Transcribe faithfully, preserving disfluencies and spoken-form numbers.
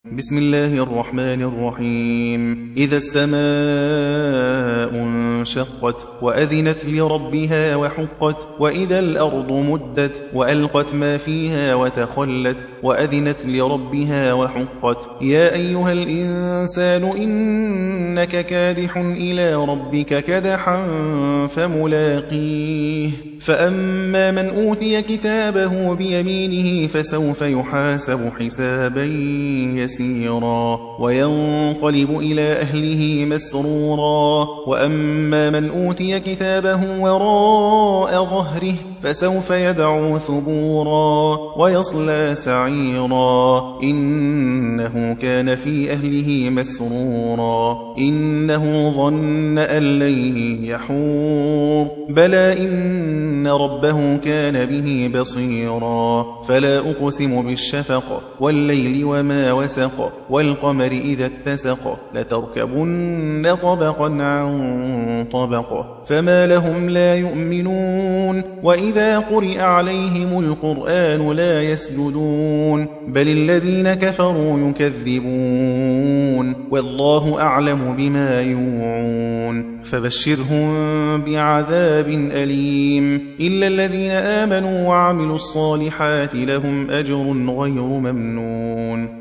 بسم الله الرحمن الرحيم إذا السماء انشقت وأذنت لربها وحقت وإذا الأرض مدت وألقت ما فيها وتخلت وأذنت لربها وحقت يا أيها الإنسان إنك كادح إلى ربك كدحا فملاقيه فأما من أوتي كتابه بيمينه فسوف يحاسب حسابا يسيرا وينقلب إلى أهله مسرورا وأما من أوتي كتابه وراء ظهره فسوف يدعو ثبورا ويصلى سعيرا إنه كان في أهله مسرورا إنه ظن أن لن يحور بلى إن ربه كان به بصيرا فلا أقسم بالشفق والليل وما وسق والقمر إذا اتسق لتركبن طبقا عن طبق فما لهم لا يؤمنون وإذا قرئ عليهم القرآن لا يسجدون بل الذين كفروا يكذبون والله أعلم بما يوعون فبشرهم بعذاب أليم إلا الذين آمنوا وعملوا الصالحات لهم أجر غير ممنون